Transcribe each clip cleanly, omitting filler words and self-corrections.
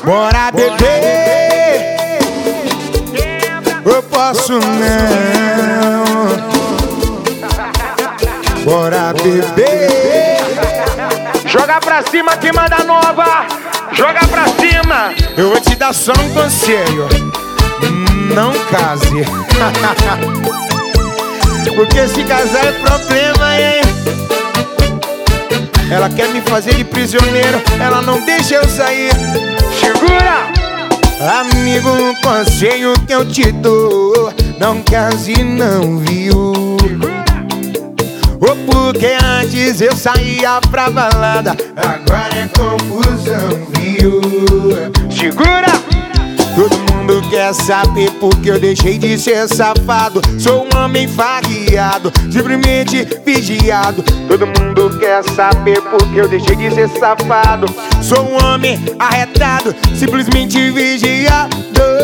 Bora beber, eu posso não. Bora beber. Joga pra cima que manda nova. Joga pra cima. Eu vou te dar só um conselho: não case. Porque se casar é problema, hein? Ela quer me fazer de prisioneiro, ela não deixa eu sair. Segura! Amigo, um conselho que eu te dou: não case não, viu? Ou porque antes eu saía pra balada, agora é confusão, viu? Segura! Todo mundo quer saber porque eu deixei de ser safado. Sou um homem fagueado, simplesmente vigiado. Todo mundo quer saber porque eu deixei de ser safado. Sou um homem arretado, simplesmente vigiado.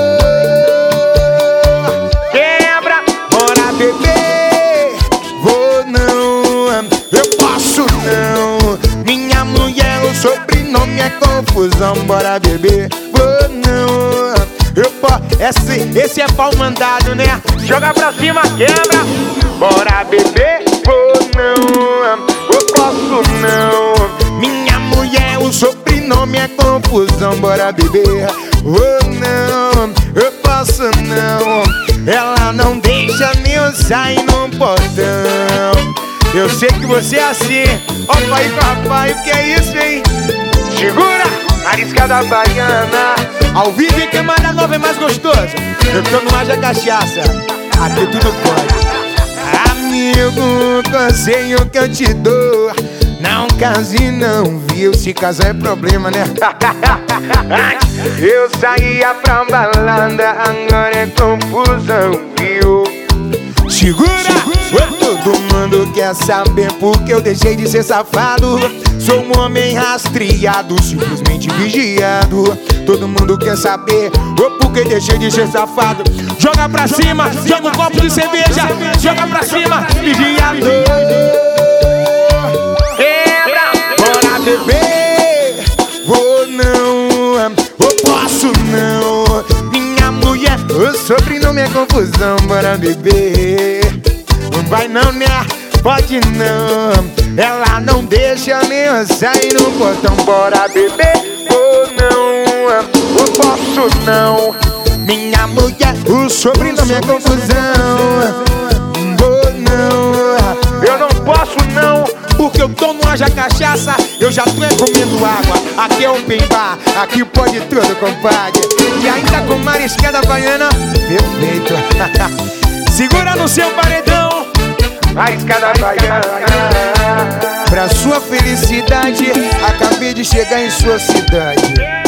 Quebra! Bora beber, vou não, eu posso não. Minha mulher, o sobrenome é confusão. Bora beber, vou não. Esse é pau mandado, né? Joga pra cima, quebra! Bora beber, vou não, eu posso não. Minha mulher, o sobrenome é confusão. Bora beber, vou não, eu posso não. Ela não deixa nem eu sair no portão. Eu sei que você é assim. Ó pai, papai, o que é isso, hein? Segura! Arriscada baiana. Ao vivo e queimada nova é mais gostoso. Eu tô no Haja Cachaça, aqui tudo pode. Amigo, conselho que eu te dou: não case não, viu? Se casar é problema, né? Eu saía pra balada, agora é confusão, viu? Segura! Todo mundo quer saber porque eu deixei de ser safado. Sou um homem rastreado, simplesmente vigiado. Todo mundo quer saber porque deixei de ser safado. Joga pra cima, joga um copo de cerveja. Joga pra cima, vigiado. Quebra! Bora beber, vou não, eu posso não. Minha mulher, o sobrenome é confusão. Bora beber. Não vai não, né? Pode não. Ela não deixa nem eu sair no portão. Bora beber, ou não, eu posso não. Minha mulher, o sobrenome é confusão. Ou não, Eu não posso não. porque eu tô no Haja Cachaça, eu já tô comendo água. Aqui é open bar, aqui pode tudo, compadre. E ainda com mariscada baiana, perfeito. Segura no seu paredão, Arriscada baiana. pra sua felicidade, acabei de chegar em sua cidade.